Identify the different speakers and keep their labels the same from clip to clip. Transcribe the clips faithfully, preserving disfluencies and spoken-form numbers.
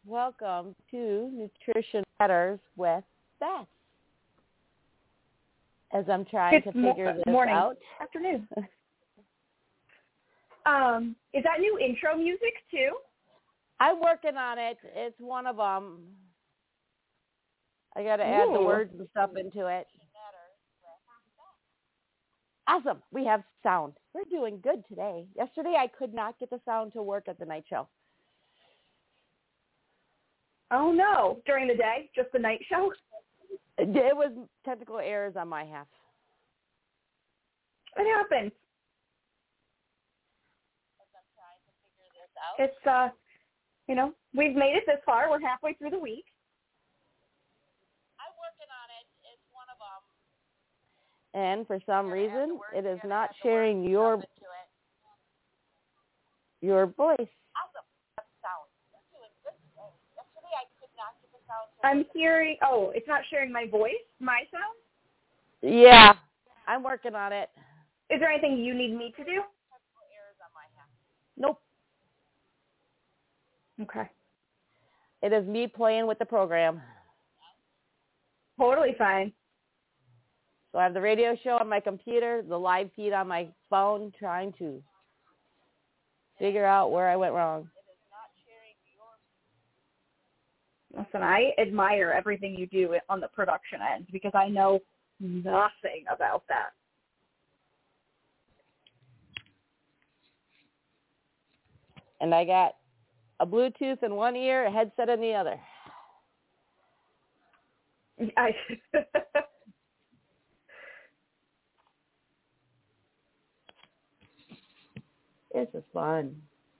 Speaker 1: welcome to Nutrition Matters with Beth. As I'm trying
Speaker 2: Good
Speaker 1: to figure
Speaker 2: mo-
Speaker 1: this
Speaker 2: morning.
Speaker 1: out.
Speaker 2: Afternoon. um, is that new intro music too?
Speaker 1: I'm working on it. It's one of them. I got to add the words and stuff into it. Awesome. We have sound. We're doing good today. Yesterday I could not get the sound to work at the night show.
Speaker 2: Oh, no. During the day? Just the night show?
Speaker 1: It was technical errors on my half.
Speaker 2: It happens. It's, uh, you know, we've made it this far. We're halfway through the week.
Speaker 1: I'm working on it. It's one of them. And for some reason, it is not sharing your your voice. Awesome. Sound. We're doing good today. Yesterday I could not get the sound.
Speaker 2: I'm hearing, oh, it's not sharing my voice, my sound?
Speaker 1: Yeah. I'm working on it.
Speaker 2: Is there anything you need me to do?
Speaker 1: Nope.
Speaker 2: Okay.
Speaker 1: It is me playing with the program.
Speaker 2: Totally fine.
Speaker 1: So I have the radio show on my computer, the live feed on my phone, trying to figure out where I went wrong.
Speaker 2: Listen, I admire everything you do on the production end because I know nothing about that.
Speaker 1: And I got a Bluetooth in one ear, a headset in the other.
Speaker 2: I
Speaker 1: This is fun.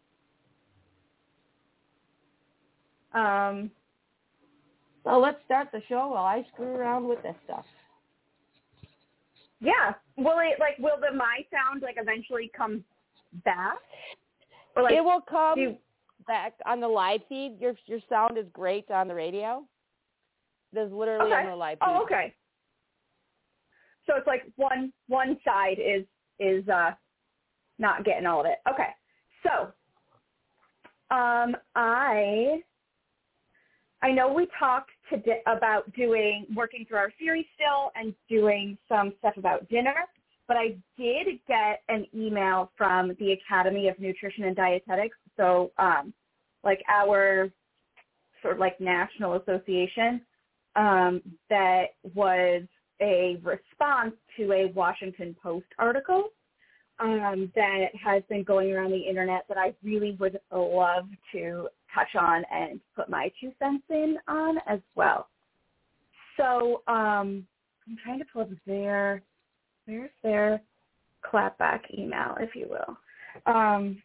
Speaker 2: um,
Speaker 1: So let's start the show while I screw around with this stuff.
Speaker 2: yeah. Will it, like, will the my sound, like, eventually come back? Or, like,
Speaker 1: It will come
Speaker 2: do,
Speaker 1: back on the live feed. Your your sound is great on the radio. It is literally
Speaker 2: okay.
Speaker 1: on the live feed.
Speaker 2: Oh, okay. So it's like one one side is is uh, not getting all of it. Okay. So um, I I know we talked today about doing working through our series still and doing some stuff about dinner, but I did get an email from the Academy of Nutrition and Dietetics. So um, like our sort of like national association um, that was a response to a Washington Post article um, that has been going around the internet that I really would love to touch on and put my two cents in on as well. So um, I'm trying to pull up their, where's their clapback email, if you will. Um,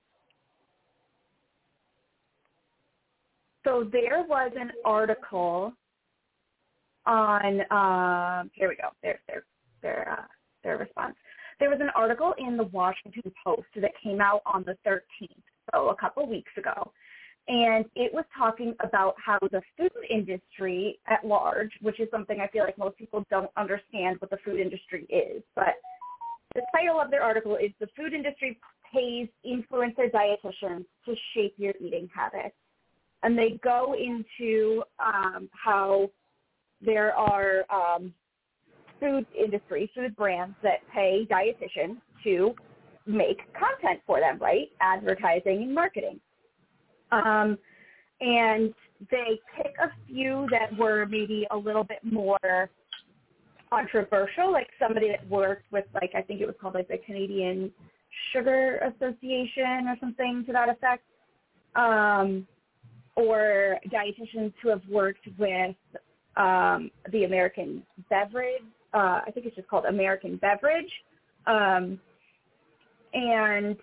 Speaker 2: so there was an article on, um, here we go, there's their, their, uh, their response. There was an article in the Washington Post that came out on the thirteenth, so a couple weeks ago, and it was talking about how the food industry at large, which is something I feel like most people don't understand what the food industry is, but the title of their article is "The Food Industry Pays Influencer Dietitians to Shape Your Eating Habits." And they go into um, how there are um, food industry, food brands that pay dietitians to make content for them, right? Advertising and marketing. Um, and they pick a few that were maybe a little bit more controversial, like somebody that worked with, like, I think it was called like the Canadian Sugar Association or something to that effect, um, or dietitians who have worked with um, the American Beverage, uh, I think it's just called American Beverage, um, and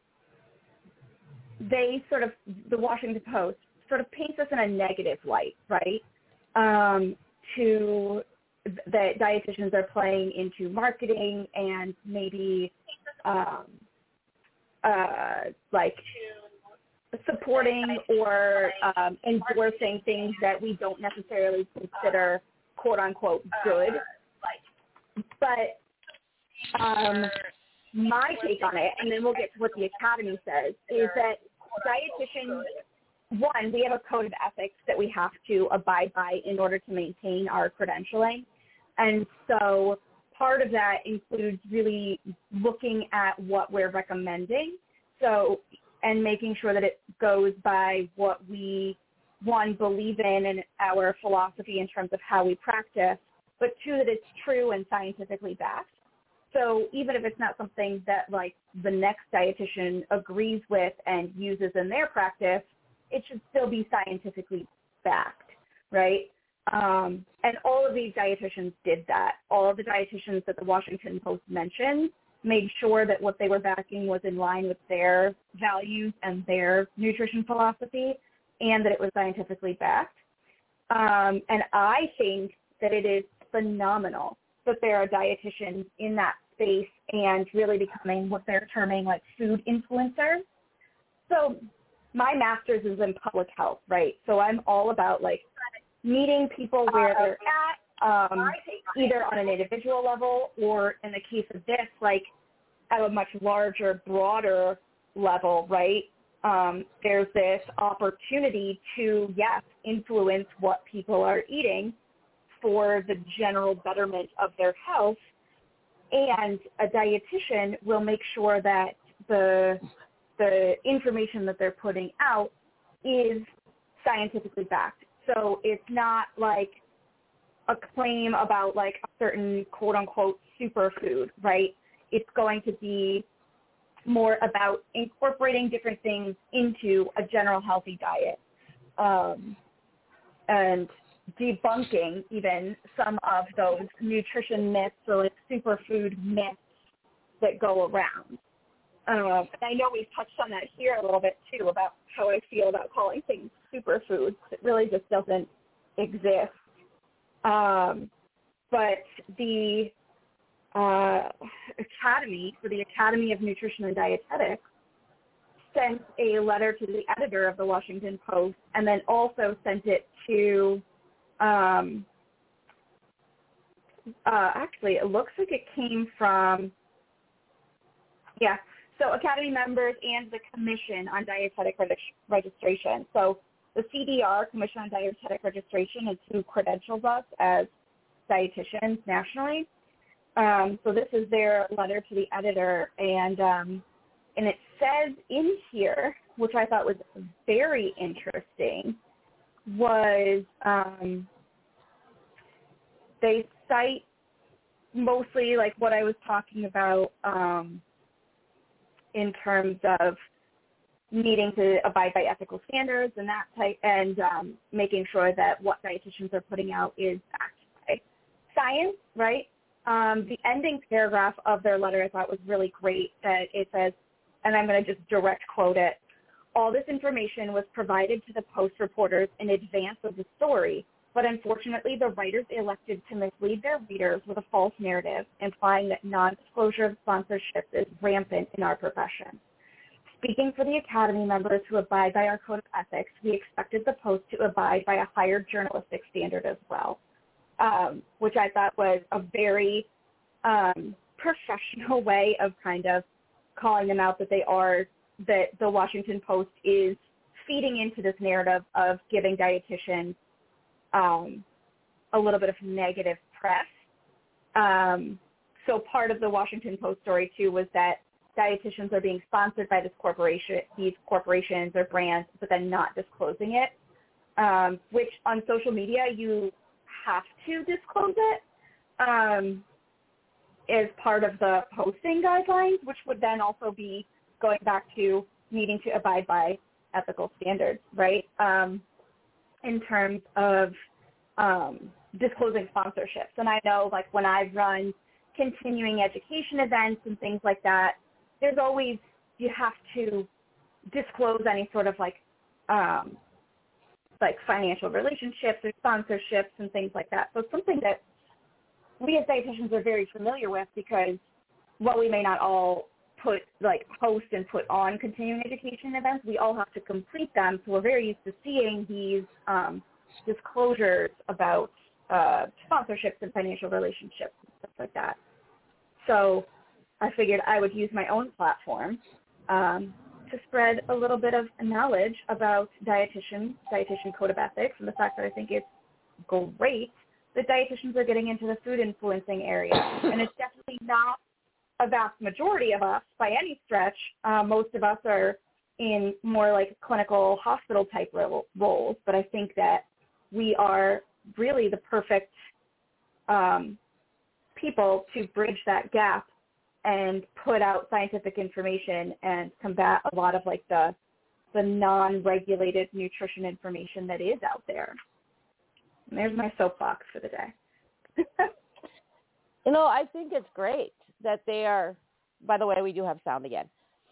Speaker 2: they sort of, the Washington Post sort of paints us in a negative light, right, um, to that dietitians are playing into marketing and maybe um, uh, like supporting or um, endorsing things that we don't necessarily consider quote unquote good. But um, my take on it, and then we'll get to what the Academy says, is that dietitians one, we have a code of ethics that we have to abide by in order to maintain our credentialing. And so part of that includes really looking at what we're recommending. So, and making sure that it goes by what we, one, believe in and our philosophy in terms of how we practice, but two, that it's true and scientifically backed. So even if it's not something that like the next dietitian agrees with and uses in their practice, it should still be scientifically backed, right? Um, and all of these dietitians did that. All of the dietitians that the Washington Post mentioned made sure that what they were backing was in line with their values and their nutrition philosophy, and that it was scientifically backed. Um, and I think that it is phenomenal that there are dietitians in that space and really becoming what they're terming like food influencers. So my master's is in public health, right? So I'm all about like meeting people where they're at, um, either on an individual level or in the case of this, like at a much larger, broader level, right? Um, there's this opportunity to, yes, influence what people are eating for the general betterment of their health. And a dietitian will make sure that the the information that they're putting out is scientifically backed. So it's not like a claim about like a certain quote unquote superfood, right? It's going to be more about incorporating different things into a general healthy diet, um, and debunking even some of those nutrition myths or like superfood myths that go around. Um, and I know we've touched on that here a little bit too about how I feel about calling things superfoods. It really just doesn't exist. Um, but the uh, Academy, so the Academy of Nutrition and Dietetics, sent a letter to the editor of the Washington Post and then also sent it to, um, uh, actually, it looks like it came from, yeah, so Academy members and the Commission on Dietetic Reg- Registration. So the C D R, Commission on Dietetic Registration, is who credentials us as dietitians nationally. Um, so this is their letter to the editor, and um, and it says in here, which I thought was very interesting, was um, they cite mostly like what I was talking about um, in terms of needing to abide by ethical standards and that type, and um, making sure that what dietitians are putting out is backed by science, right? Um, the ending paragraph of their letter I thought was really great. That it says, and I'm going to just direct quote it, "All this information was provided to the Post reporters in advance of the story, but unfortunately the writers elected to mislead their readers with a false narrative, implying that non-disclosure of sponsorship is rampant in our profession. Speaking for the Academy members who abide by our code of ethics, we expected the Post to abide by a higher journalistic standard as well," um, which I thought was a very um, professional way of kind of calling them out that they are, that the Washington Post is feeding into this narrative of giving dietitians um, a little bit of negative press. Um, so part of the Washington Post story, too, was that dietitians are being sponsored by this corporation, these corporations or brands, but then not disclosing it, um, which on social media you have to disclose it um, as part of the posting guidelines, which would then also be going back to needing to abide by ethical standards, right, um, in terms of um, disclosing sponsorships. And I know, like, when I've run continuing education events and things like that, there's always, you have to disclose any sort of like, um, like financial relationships or sponsorships and things like that. So it's something that we as dietitians are very familiar with, because while we may not all put, like, host and put on continuing education events, we all have to complete them. So we're very used to seeing these um, disclosures about uh, sponsorships and financial relationships and stuff like that. So I figured I would use my own platform um, to spread a little bit of knowledge about dietitians, dietitian code of ethics, and the fact that I think it's great that dietitians are getting into the food influencing area. And it's definitely not a vast majority of us by any stretch. Uh, most of us are in more like clinical hospital type roles, but I think that we are really the perfect um, people to bridge that gap and put out scientific information and combat a lot of like the the non-regulated nutrition information that is out there. And there's my soapbox for the day.
Speaker 1: You know, I think it's great that they are, by the way, we do have sound again.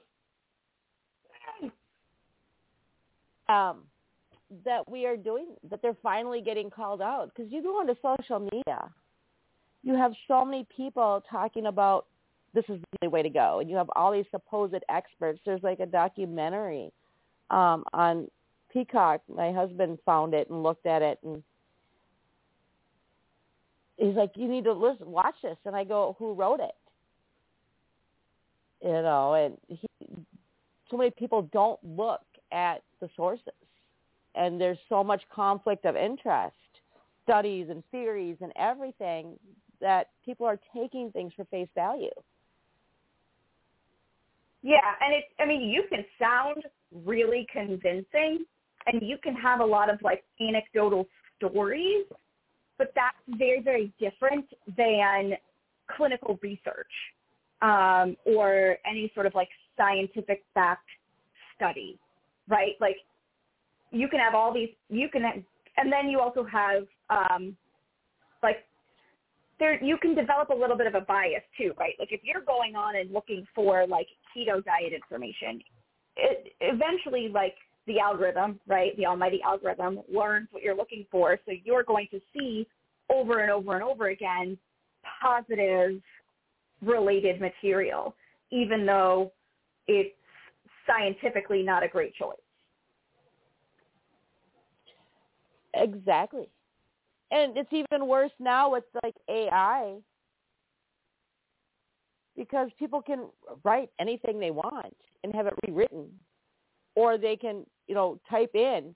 Speaker 1: Um, that we are doing, that they're finally getting called out. Because you go onto social media, you have so many people talking about this is the way to go. And you have all these supposed experts. There's like a documentary um, on Peacock. My husband found it and looked at it, and he's like, you need to listen, watch this. And I go, who wrote it? You know, and he, so many people don't look at the sources. And there's so much conflict of interest, studies and theories and everything, that people are taking things for face value.
Speaker 2: Yeah, and it's, I mean, you can sound really convincing, and you can have a lot of, like, anecdotal stories, but that's very, very different than clinical research um, or any sort of, like, scientific fact study, right? Like, you can have all these, you can, have, and then you also have, um, like, there, you can develop a little bit of a bias too, right? Like if you're going on and looking for like keto diet information, it eventually like the algorithm, right? The almighty algorithm learns what you're looking for. So you're going to see over and over and over again positive related material, even though it's scientifically not a great choice.
Speaker 1: Exactly. And it's even worse now with like A I, because people can write anything they want and have it rewritten, or they can, you know, type in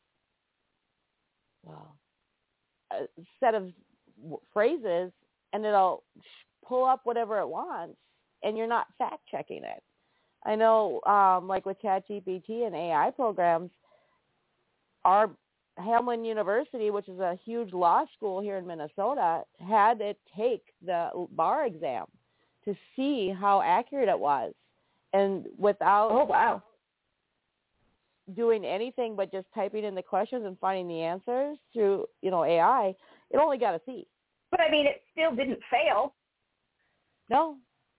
Speaker 1: well, a set of phrases and it'll pull up whatever it wants, and you're not fact checking it. I know, um, like with ChatGPT and A I programs, our Hamlin University, which is a huge law school here in Minnesota, had it take the bar exam to see how accurate it was. And without
Speaker 2: oh, wow.
Speaker 1: doing anything but just typing in the questions and finding the answers through, you know, A I, it only got a C.
Speaker 2: But, I mean, it still didn't fail.
Speaker 1: No.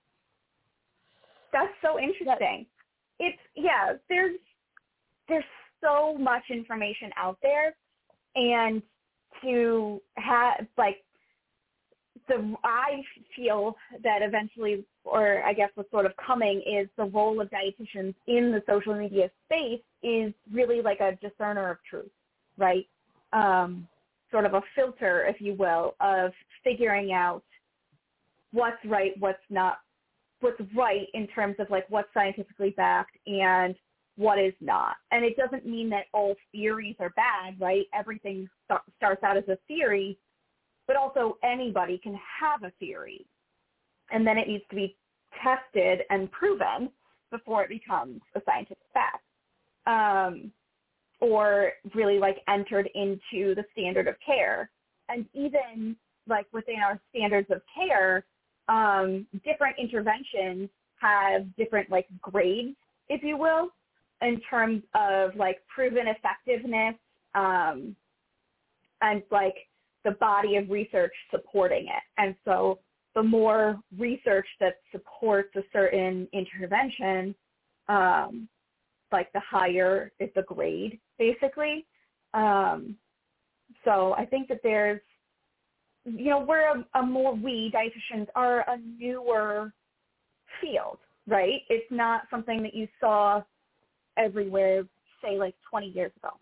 Speaker 2: That's so interesting. That, it's, yeah, there's there's so much information out there, and to have like the I feel that eventually, or I guess what's sort of coming, is the role of dietitians in the social media space is really like a discerner of truth, right? Um, sort of a filter, if you will, of figuring out what's right, what's not, what's right in terms of like what's scientifically backed and what is not. And it doesn't mean that all theories are bad, right? Everything st- starts out as a theory, but also anybody can have a theory. And then it needs to be tested and proven before it becomes a scientific fact. Um, or really like entered into the standard of care. And even like within our standards of care, um, different interventions have different like grades, if you will, in terms of like proven effectiveness um, and like the body of research supporting it. And so the more research that supports a certain intervention, um, like the higher is the grade, basically. Um, so I think that there's, you know, we're a, a more, we dietitians are a newer field, right? It's not something that you saw everywhere, say, like twenty years ago.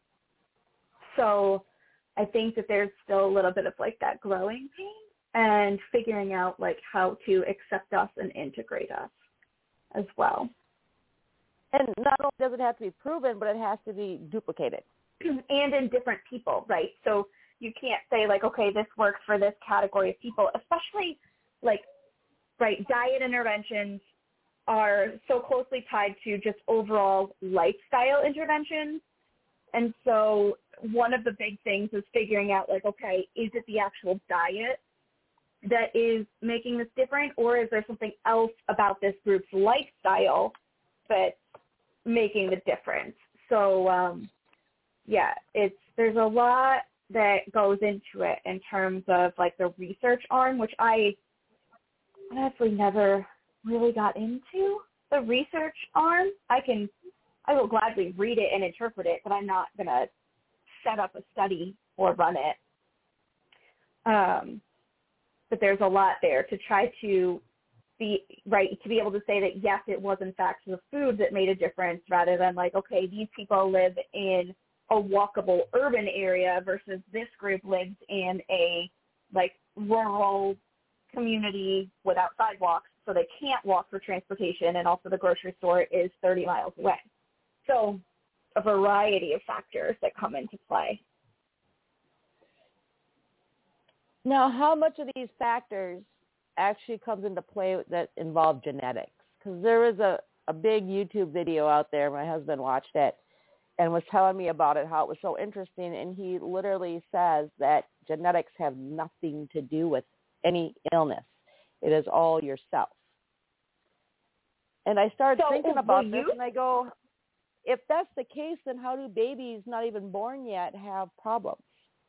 Speaker 2: So I think that there's still a little bit of like that growing pain and figuring out like how to accept us and integrate us as well.
Speaker 1: And not only does it have to be proven, but it has to be duplicated.
Speaker 2: And in different people, right? So you can't say like, okay, this works for this category of people, especially like, right, diet interventions are so closely tied to just overall lifestyle interventions. And so one of the big things is figuring out like, okay, is it the actual diet that is making this different, or is there something else about this group's lifestyle that's making the difference? So, um, yeah, it's there's a lot that goes into it in terms of like the research arm, which I honestly never really got into the research arm. I can, I will gladly read it and interpret it, but I'm not going to set up a study or run it. Um, but there's a lot there to try to be right, to be able to say that, yes, it was in fact the food that made a difference, rather than like, okay, these people live in a walkable urban area versus this group lives in a like rural community without sidewalks, so they can't walk for transportation, and also the grocery store is thirty miles away. So a variety of factors that come into play.
Speaker 1: Now, how much of these factors actually comes into play that involve genetics? Because there is a, a big YouTube video out there. My husband watched it and was telling me about it, how it was so interesting. And he literally says that genetics have nothing to do with any illness. It is all yourself. And I started
Speaker 2: So,
Speaker 1: thinking about
Speaker 2: will
Speaker 1: this,
Speaker 2: you?
Speaker 1: and I go, if that's the case, then how do babies not even born yet have problems?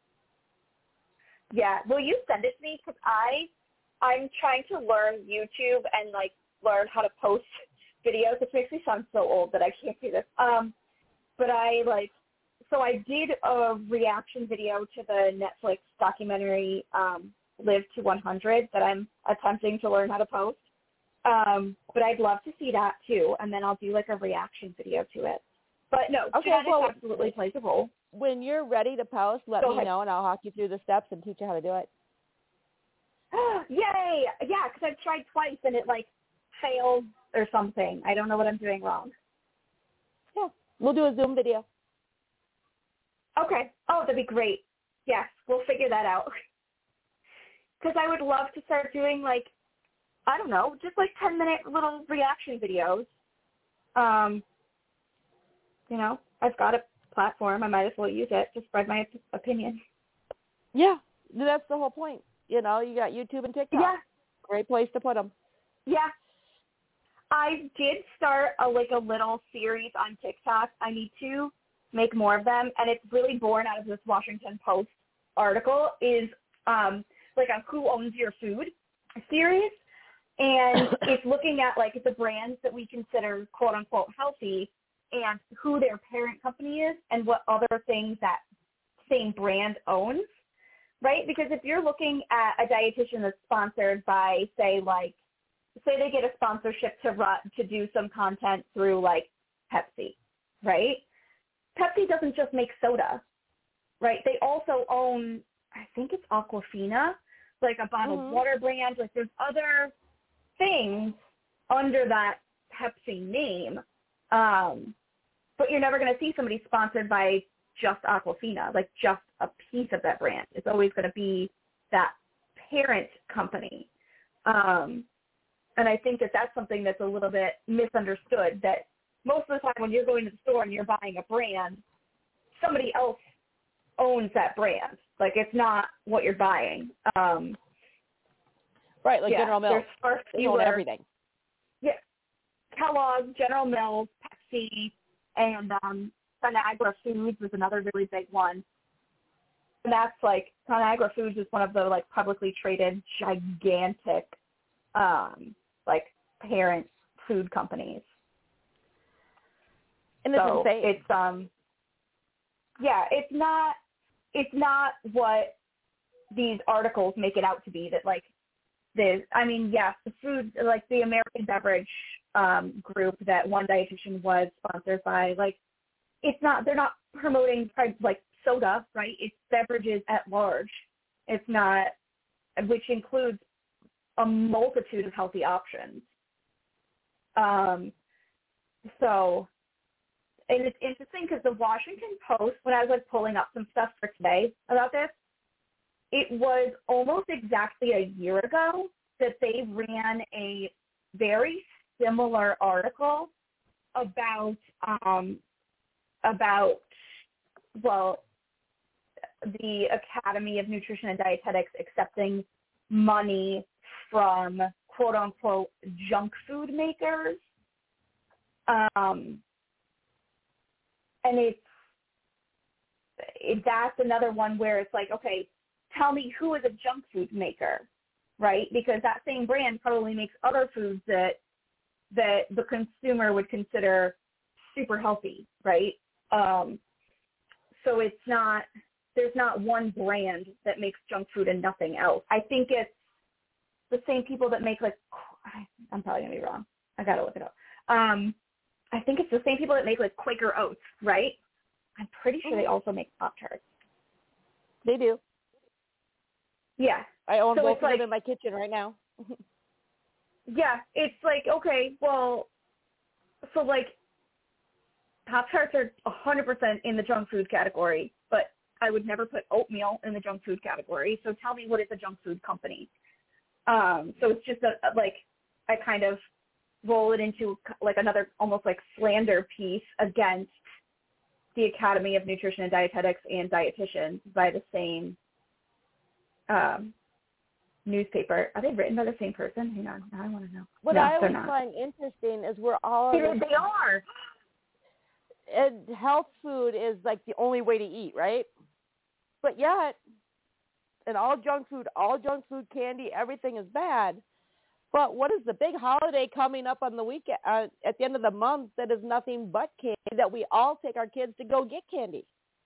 Speaker 2: Yeah, will you send it to me? Because I, I'm trying to learn YouTube and like learn how to post videos. It makes me sound so old that I can't do this. Um, but I like, so I did a reaction video to the Netflix documentary um, Live to one hundred that I'm attempting to learn how to post. Um, but I'd love to see that too, and then I'll do like a reaction video to it. But no,
Speaker 1: Okay,
Speaker 2: genetics
Speaker 1: well,
Speaker 2: absolutely plays a role.
Speaker 1: When you're ready to post, let
Speaker 2: Go
Speaker 1: me
Speaker 2: ahead.
Speaker 1: know, and I'll walk you through the steps and teach you how to do it.
Speaker 2: Yay! Yeah, because I've tried twice and it like failed or something. I don't know what I'm doing wrong.
Speaker 1: Yeah, we'll do a Zoom video.
Speaker 2: Okay. Oh, that'd be great. Yes, we'll figure that out. Because I would love to start doing like, I don't know, just like ten minute little reaction videos. Um, you know, I've got a platform. I might as well use it to spread my opinion.
Speaker 1: Yeah, that's the whole point. You know, you got YouTube and TikTok.
Speaker 2: Yeah.
Speaker 1: Great place to put them.
Speaker 2: Yeah. I did start a like a little series on TikTok. I need to make more of them, and it's really born out of this Washington Post article, is um, like a Who Owns Your Food series, and it's looking at like the brands that we consider quote unquote healthy and who their parent company is and what other things that same brand owns, right? Because if you're looking at a dietitian that's sponsored by, say, like, say they get a sponsorship to run, to do some content through like Pepsi, right? Pepsi doesn't just make soda, right? They also own, I think it's Aquafina, like a bottled
Speaker 1: Mm-hmm.
Speaker 2: water brand. Like there's other things under that Pepsi name, um, but you're never going to see somebody sponsored by just Aquafina, like just a piece of that brand. It's always going to be that parent company. Um, and I think that that's something that's a little bit misunderstood, that most of the time when you're going to the store and you're buying a brand, somebody else owns that brand. Like it's not what you're buying. Um,
Speaker 1: Right, like
Speaker 2: yeah,
Speaker 1: General Mills.
Speaker 2: there's far
Speaker 1: They own
Speaker 2: fewer,
Speaker 1: everything.
Speaker 2: yeah, Kellogg's, General Mills, Pepsi, and um, Conagra Foods is another really big one. And that's like, Conagra Foods is one of the like publicly traded gigantic um, like parent food companies.
Speaker 1: And it's
Speaker 2: so
Speaker 1: insane.
Speaker 2: it's um yeah, it's not it's not what these articles make it out to be, that like the I mean, yes, the food, like the American Beverage um group that one dietitian was sponsored by, like it's not they're not promoting like soda, right? It's beverages at large. It's not, which includes a multitude of healthy options. Um so and it's interesting because the Washington Post, when I was like pulling up some stuff for today about this, it was almost exactly a year ago that they ran a very similar article about um, about well the Academy of Nutrition and Dietetics accepting money from quote unquote junk food makers. Um, and it's, it, that's another one where it's like, okay, tell me who is a junk food maker, right? Because that same brand probably makes other foods that, that the consumer would consider super healthy, right? Um, so it's not, there's not one brand that makes junk food and nothing else. I think it's the same people that make like, I'm probably going to be wrong. I got to look it up. Um, I think it's the same people that make like Quaker Oats, right? I'm pretty sure they also make Pop-Tarts.
Speaker 1: They do.
Speaker 2: Yeah.
Speaker 1: I own
Speaker 2: so
Speaker 1: both of
Speaker 2: like,
Speaker 1: them in my kitchen right now.
Speaker 2: Yeah, it's like, okay, well, so like Pop-Tarts are one hundred percent in the junk food category, but I would never put oatmeal in the junk food category. So tell me, what is a junk food company? Um, so it's just a, like, I kind of roll it into like another almost like slander piece against the Academy of Nutrition and Dietetics and dietitians by the same um, newspaper. Are they written by the same person? Hang on, now I want to know.
Speaker 1: What
Speaker 2: no,
Speaker 1: I always
Speaker 2: not.
Speaker 1: find interesting is we're all
Speaker 2: They, they are.
Speaker 1: And health food is like the only way to eat, right? But yet, and all junk food, all junk food, candy, everything is bad. But what is the big holiday coming up on the weekend, uh, at the end of the month that is nothing but candy, that we all take our kids to go get candy?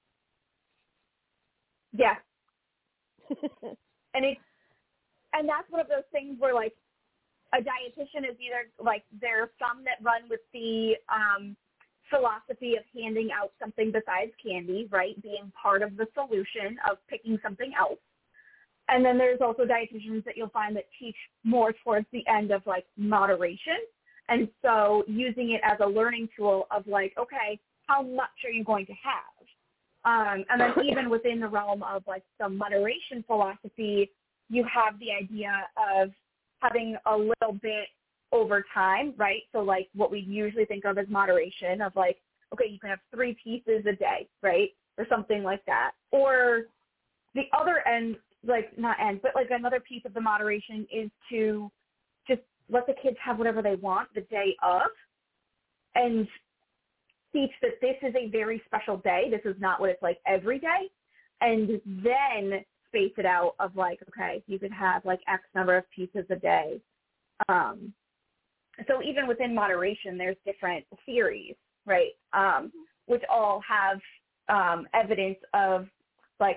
Speaker 2: Yeah. and it, and that's one of those things where like a dietitian is either like, there are some that run with the um, philosophy of handing out something besides candy, right? Being part of the solution of picking something else. And then there's also dietitians that you'll find that teach more towards the end of like moderation. And so using it as a learning tool of like, okay, how much are you going to have? Um, and then even within the realm of like the moderation philosophy, you have the idea of having a little bit over time, right? So like what we usually think of as moderation of like, okay, you can have three pieces a day, right? Or something like that. Or the other end, like not end, but like another piece of the moderation is to just let the kids have whatever they want the day of and teach that this is a very special day. This is not what it's like every day. And then space it out of like, okay, you could have like X number of pieces a day. Um, so even within moderation, there's different theories, right, um, which all have um, evidence of like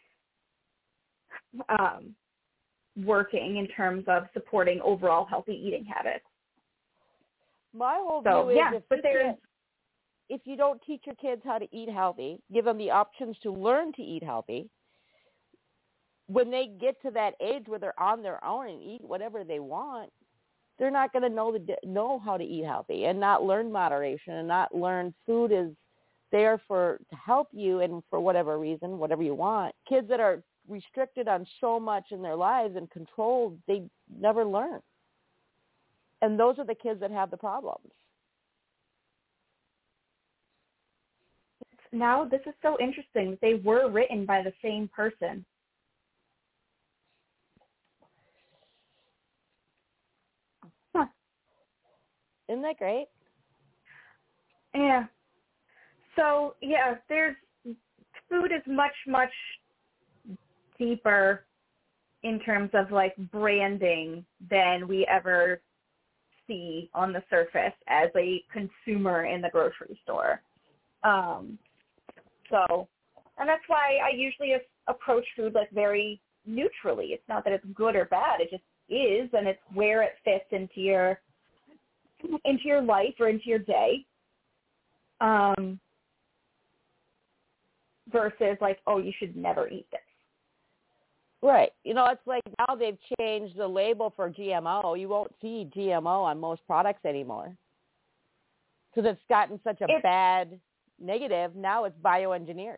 Speaker 2: um, working in terms of supporting overall healthy eating habits.
Speaker 1: My whole
Speaker 2: so,
Speaker 1: view
Speaker 2: yeah,
Speaker 1: is if,
Speaker 2: but
Speaker 1: you
Speaker 2: there's,
Speaker 1: can't- if you don't teach your kids how to eat healthy, give them the options to learn to eat healthy, when they get to that age where they're on their own and eat whatever they want, they're not going to know the know how to eat healthy and not learn moderation and not learn food is there for to help you and for whatever reason, whatever you want. Kids that are restricted on so much in their lives and controlled, they never learn. And those are the kids that have the problems.
Speaker 2: Now, this is so interesting. They were written by the same person. Huh.
Speaker 1: Isn't that great?
Speaker 2: Yeah. So, yeah, there's food is much, much deeper in terms of like branding than we ever see on the surface as a consumer in the grocery store. Um, so, and that's why I usually approach food like very neutrally. It's not that it's good or bad. It just is, and it's where it fits into your into your life or into your day. Um, versus like, oh, you should never eat this.
Speaker 1: Right. You know, it's like now they've changed the label for G M O. You won't see G M O on most products anymore because it's gotten such a
Speaker 2: it's,
Speaker 1: bad negative. Now it's bioengineered.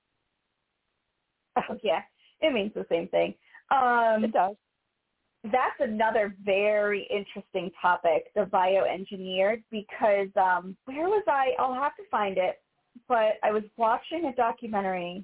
Speaker 2: Oh, yeah. It means the same thing. Um,
Speaker 1: It does.
Speaker 2: That's another very interesting topic, the bioengineered, because um, where was I? I'll have to find it. But I was watching a documentary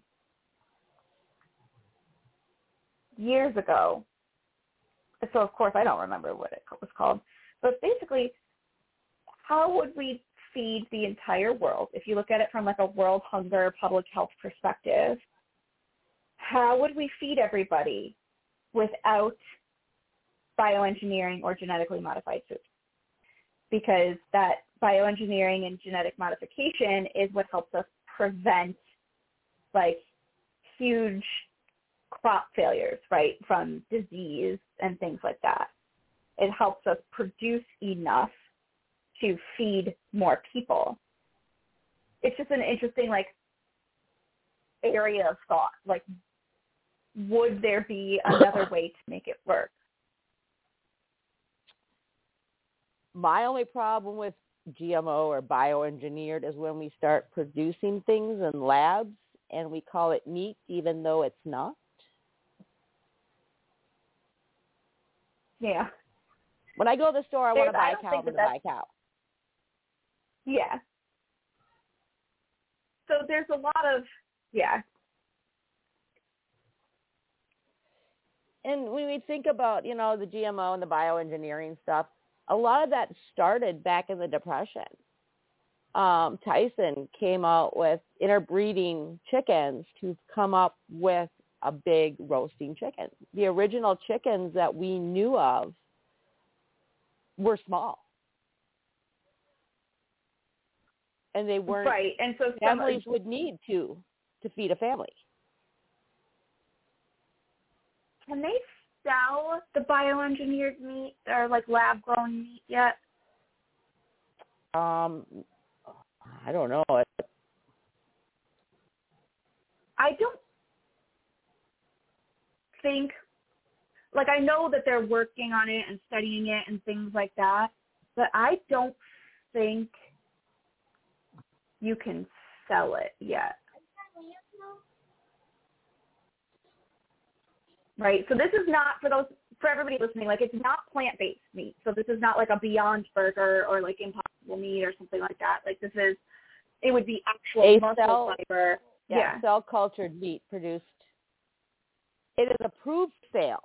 Speaker 2: years ago. So, of course, I don't remember what it was called. But basically, how would we feed the entire world? If you look at it from like a world hunger, public health perspective, how would we feed everybody without bioengineering or genetically modified food? Because that bioengineering and genetic modification is what helps us prevent like huge crop failures, right, from disease and things like that. It helps us produce enough to feed more people. It's just an interesting like area of thought. Like, would there be another way to make it work?
Speaker 1: My only problem with G M O or bioengineered is when we start producing things in labs and we call it meat even though it's not.
Speaker 2: Yeah.
Speaker 1: When I go to the store, I want to
Speaker 2: There's- I
Speaker 1: buy a
Speaker 2: don't
Speaker 1: cow,
Speaker 2: think
Speaker 1: I'm going
Speaker 2: that
Speaker 1: to buy a cow.
Speaker 2: Yeah. So there's a lot of, yeah.
Speaker 1: And when we think about, you know, the G M O and the bioengineering stuff, a lot of that started back in the Depression. Um, Tyson came out with interbreeding chickens to come up with a big roasting chicken. The original chickens that we knew of were small. And they weren't,
Speaker 2: Right. And so
Speaker 1: families
Speaker 2: some,
Speaker 1: would need to, to feed a family.
Speaker 2: can they sell the bioengineered meat or like lab grown meat yet?
Speaker 1: Um, I don't know.
Speaker 2: I don't think, like I know that they're working on it and studying it and things like that, but I don't think you can sell it yet. Right? So this is not, for those, for everybody listening, like it's not plant-based meat. So this is not like a Beyond Burger or like Impossible Meat or something like that. Like this is, it would be actual
Speaker 1: A
Speaker 2: muscle
Speaker 1: cell,
Speaker 2: fiber.
Speaker 1: yeah,
Speaker 2: Yeah.
Speaker 1: cell cultured meat produced. It is approved sale.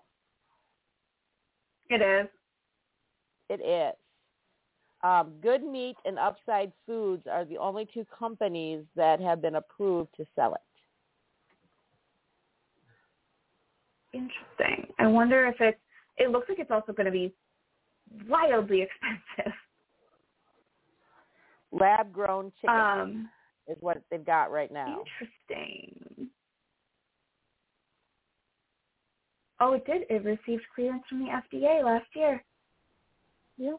Speaker 2: It is.
Speaker 1: It is. Um, Good Meat and Upside Foods are the only two companies that have been approved to sell it.
Speaker 2: Interesting. I wonder if it's, it looks like it's also going to be wildly expensive.
Speaker 1: Lab grown chicken
Speaker 2: Um,
Speaker 1: is what they've got right now.
Speaker 2: Interesting. Oh, it did. It received clearance from the F D A last year.
Speaker 1: Yeah.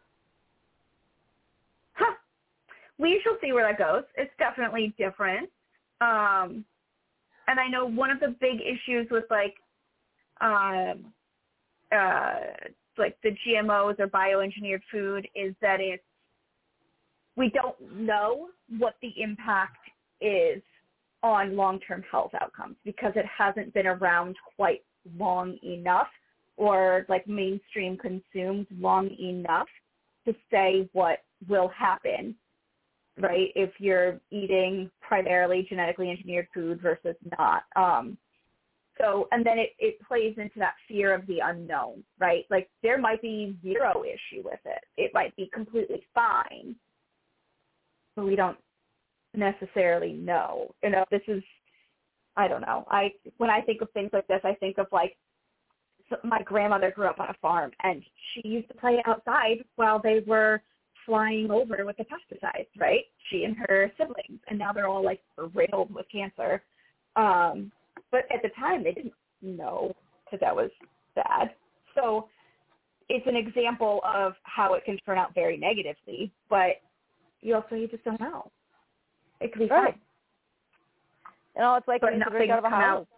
Speaker 2: Huh. We shall see where that goes. It's definitely different. Um, and I know one of the big issues with like, um, uh, like the G M Os or bioengineered food is that it's, we don't know what the impact is on long-term health outcomes because it hasn't been around quite long enough or like mainstream consumed long enough to say what will happen, right, if you're eating primarily genetically engineered food versus not. Um, so, and then it, it plays into that fear of the unknown, right? Like there might be zero issue with it. It might be completely fine, but we don't necessarily know. You know, this is, I don't know. I when I think of things like this, I think of like so my grandmother grew up on a farm, and she used to play outside while they were flying over with the pesticides, right? She and her siblings, and now they're all like riddled with cancer. Um, but at the time, they didn't know that that was bad. So it's an example of how it can turn out very negatively, but you also you just don't know. It could be
Speaker 1: Right.
Speaker 2: fine.
Speaker 1: You know, it's like
Speaker 2: But
Speaker 1: when you drink
Speaker 2: nothing's
Speaker 1: out of a
Speaker 2: come out.
Speaker 1: hose.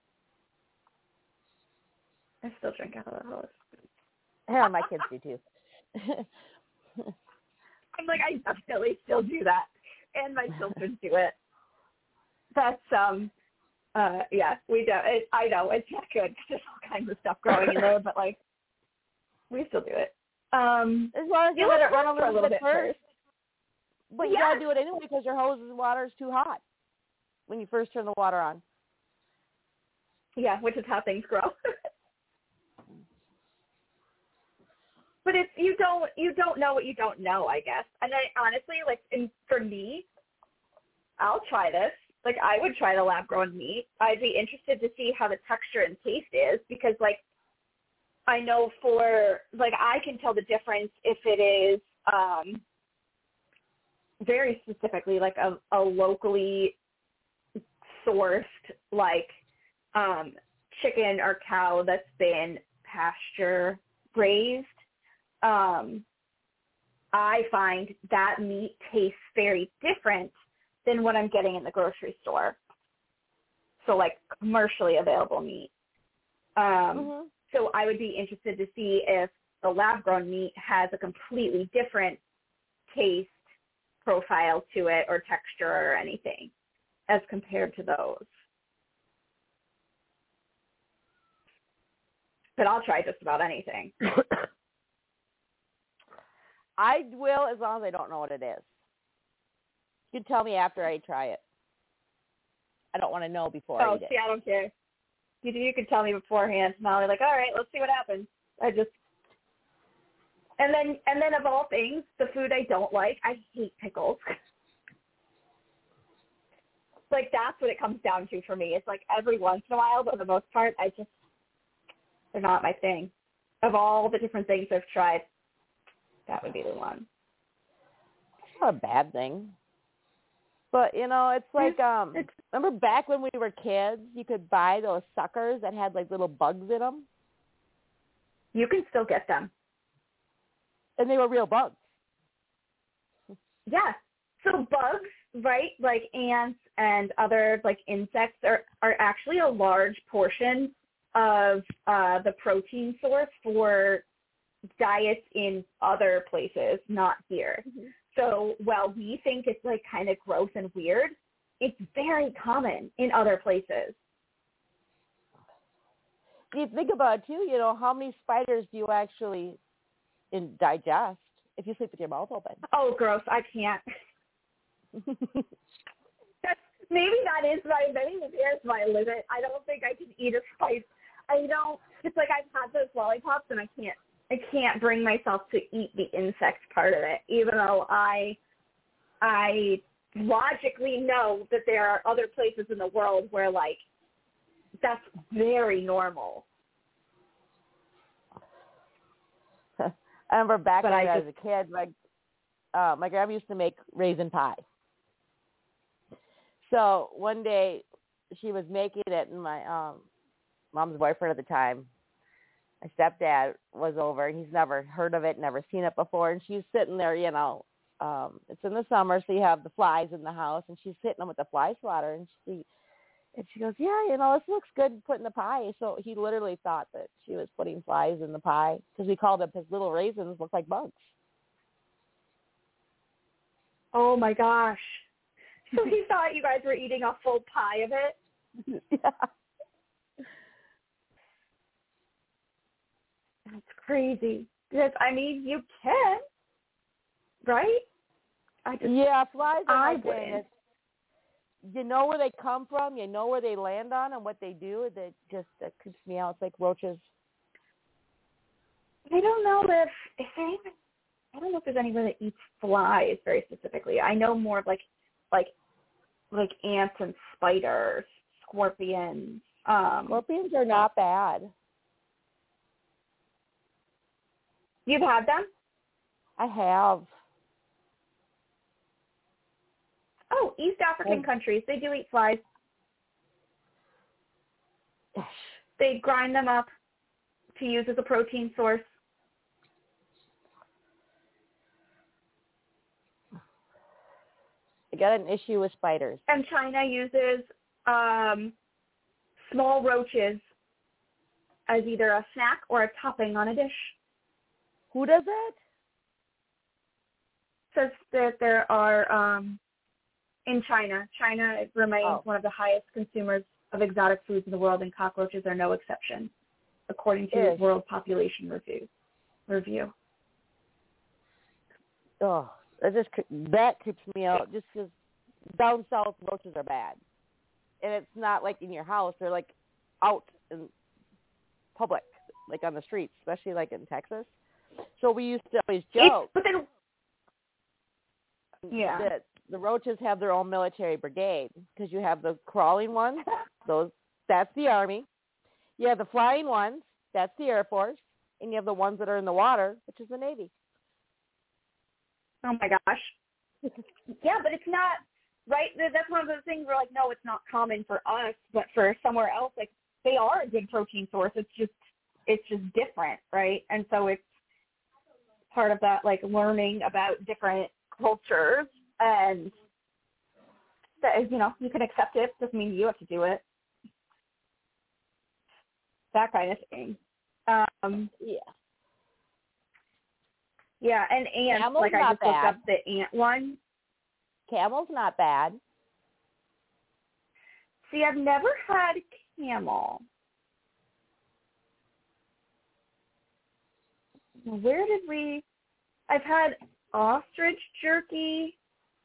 Speaker 2: I still drink out of the hose.
Speaker 1: Yeah, my kids do too.
Speaker 2: I'm like, I definitely still do that. and my children do it. That's um, uh, yeah, we do. It, I know it's not good because there's all kinds of stuff growing in there, but like, we still do it. Um,
Speaker 1: as long as you
Speaker 2: you
Speaker 1: let
Speaker 2: let
Speaker 1: it run a
Speaker 2: for
Speaker 1: little, bit first.
Speaker 2: first.
Speaker 1: But you
Speaker 2: Yes.
Speaker 1: gotta do it anyway because your hose water is too hot when you first turn the water on.
Speaker 2: Yeah, which is how things grow. But it's you don't you don't know what you don't know, I guess. And I honestly, like, in, for me, I'll try this. Like, I would try the lab-grown meat. I'd be interested to see how the texture and taste is because, like, I know for, like, I can tell the difference if it is um, very specifically, like, a, a locally sourced, like, um, chicken or cow that's been pasture raised. Um, I find that meat tastes very different than what I'm getting in the grocery store. So, like, commercially available meat. Um,
Speaker 1: Mm-hmm.
Speaker 2: So I would be interested to see if the lab-grown meat has a completely different taste profile to it or texture or anything as compared to those. But I'll try just about anything.
Speaker 1: I will as long as I don't know what it is. You can tell me after I try it. I don't want to know before
Speaker 2: oh,
Speaker 1: I eat
Speaker 2: see,
Speaker 1: it.
Speaker 2: I don't care. You, you can tell me beforehand, and I'll be like, all right, let's see what happens. I just, and then, and then of all things, the food I don't like, I hate pickles. Like, that's what it comes down to for me. It's like every once in a while, but for the most part, I just, they're not my thing. Of all the different things I've tried, that would be the one.
Speaker 1: It's not a bad thing. But, you know, it's like, um,
Speaker 2: It's,
Speaker 1: remember back when we were kids, you could buy those suckers that had, like, little bugs in them?
Speaker 2: you can still get them.
Speaker 1: And they were real bugs.
Speaker 2: Yeah. So bugs, right, like ants and other, like, insects are, are actually a large portion of uh, the protein source for diets in other places, not here. Mm-hmm. So while we think it's, like, kind of gross and weird, it's very common in other places.
Speaker 1: You think about it, too, you know, how many spiders do you actually in, digest if you sleep with your mouth open?
Speaker 2: Oh, gross. I can't. That's, maybe that is my, maybe there's my limit. I don't think I can eat a spider. I don't, it's like I've had those lollipops and I can't, I can't bring myself to eat the insect part of it, even though I, I logically know that there are other places in the world where, like, that's very normal.
Speaker 1: I remember back
Speaker 2: but
Speaker 1: when
Speaker 2: I,
Speaker 1: I
Speaker 2: just,
Speaker 1: was a kid, my, uh, my grandma used to make raisin pie. So one day she was making it, and my um, mom's boyfriend at the time, my stepdad, was over, and he's never heard of it, never seen it before. And she's sitting there, you know, um, it's in the summer, so you have the flies in the house, and she's hitting them with the fly swatter. And she, and she goes, yeah, you know, this looks good putting the pie. So he literally thought that she was putting flies in the pie because we called them his little raisins look like bugs.
Speaker 2: oh, my gosh. So he thought you guys were eating a full pie of it?
Speaker 1: Yeah.
Speaker 2: That's crazy. Because, I mean, you can, right? I just,
Speaker 1: yeah, flies are
Speaker 2: I
Speaker 1: my thing. It's, you know where they come from, you know where they land on and what they do. That just that creeps me out. It's like roaches.
Speaker 2: I don't know if, if anyone, I don't know if there's anyone that eats flies very specifically. I know more of like, like, like ants and spiders, scorpions. Um,
Speaker 1: Scorpions are not bad.
Speaker 2: You've had them?
Speaker 1: I have.
Speaker 2: Oh, East African
Speaker 1: I,
Speaker 2: countries, they do eat flies. They grind them up to use as a protein source.
Speaker 1: I got an issue with spiders.
Speaker 2: And China uses um, small roaches as either a snack or a topping on a dish.
Speaker 1: Who does it?
Speaker 2: Says that there are um, In China. China remains
Speaker 1: Oh.
Speaker 2: one of the highest consumers of exotic foods in the world, and cockroaches are no exception, according to
Speaker 1: Ish.
Speaker 2: World Population Review. Review.
Speaker 1: Oh, that just that creeps me out. Just because down south roaches are bad, and it's not like in your house; they're like out in public, like on the streets, especially like in Texas. So we used to always joke
Speaker 2: It's, but then, yeah.
Speaker 1: that the roaches have their own military brigade because you have the crawling ones; those that's the Army. You have the flying ones; that's the Air Force, and you have the ones that are in the water, which is the Navy.
Speaker 2: Oh my gosh. Yeah, but it's not, right? That's one of those things where like, no, it's not common for us, but for somewhere else, like they are a good protein source. It's just, it's just different, right? And so it's part of that, like learning about different cultures, and that, you know, you can accept it. Doesn't mean you have to do it. That kind of thing. Um,
Speaker 1: Yeah.
Speaker 2: Yeah, and ants,
Speaker 1: Camel's
Speaker 2: like I
Speaker 1: not
Speaker 2: just looked
Speaker 1: bad.
Speaker 2: up the ant one.
Speaker 1: Camel's not bad.
Speaker 2: See, I've never had camel. Where did we, I've had ostrich jerky.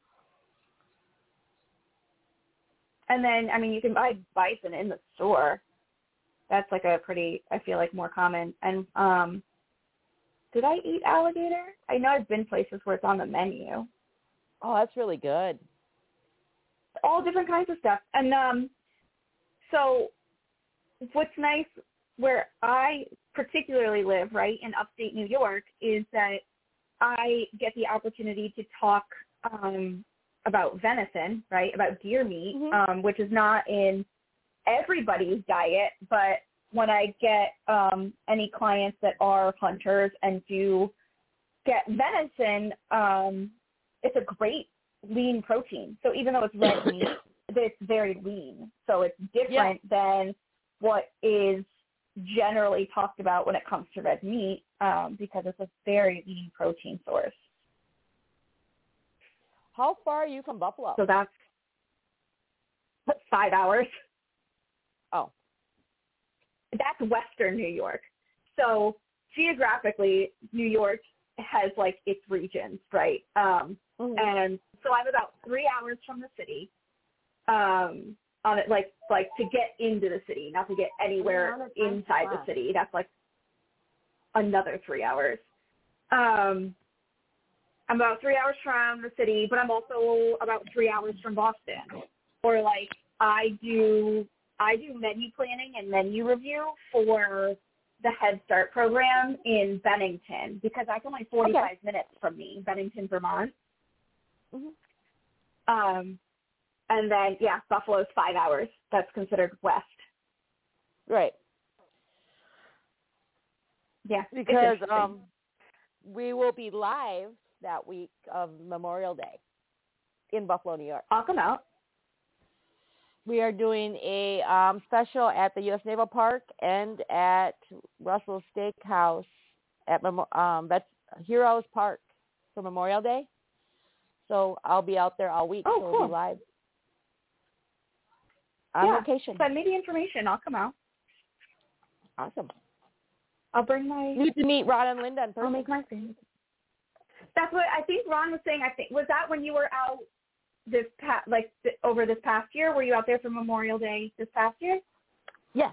Speaker 2: And then, I mean, you can buy bison in the store. That's like a pretty, I feel like more common. And um, did I eat alligator? I know I've been places where it's on the menu.
Speaker 1: Oh, that's really good.
Speaker 2: All different kinds of stuff. And um, so what's nice where I particularly live, right, in upstate New York, is that I get the opportunity to talk um, about venison, right, about deer meat,
Speaker 1: Mm-hmm.
Speaker 2: um, which is not in everybody's diet, but when I get um, any clients that are hunters and do get venison, um, it's a great lean protein. So even though it's red meat, it's very lean. So it's different yeah. than what is generally talked about when it comes to red meat, um, because it's a very lean protein source.
Speaker 1: How far are you from Buffalo?
Speaker 2: So that's five hours.
Speaker 1: Oh.
Speaker 2: That's Western New York. So geographically, New York has like its regions, right? Um, mm-hmm. And so I'm about three hours from the city, um, on it, like like to get into the city, not to get anywhere inside the city. That's like another three hours. Um, I'm about three hours from the city, but I'm also about three hours from Boston. Or like I do. I do menu planning and menu review for the Head Start program in Bennington because that's only forty-five okay. minutes from me, Bennington, Vermont. Mm-hmm. Um, and then, yeah, Buffalo's five hours. That's considered west.
Speaker 1: Right.
Speaker 2: Yeah.
Speaker 1: Because um, we will be live that week of Memorial Day in Buffalo, New York.
Speaker 2: I'll come out.
Speaker 1: We are doing a um, special at the U S Naval Park and at Russell's Steakhouse at um, that's Heroes Park for Memorial Day. So I'll be out there all week.
Speaker 2: Oh,
Speaker 1: so
Speaker 2: cool.
Speaker 1: We'll be live on
Speaker 2: yeah.
Speaker 1: location.
Speaker 2: Send me the information. I'll come out.
Speaker 1: Awesome.
Speaker 2: I'll bring my.
Speaker 1: You need to meet Ron and Linda in person.
Speaker 2: I'll make my thing. That's what I think Ron was saying. I think was that when you were out. This past, like th- over this past year, were you out there for Memorial Day this past year?
Speaker 1: Yes.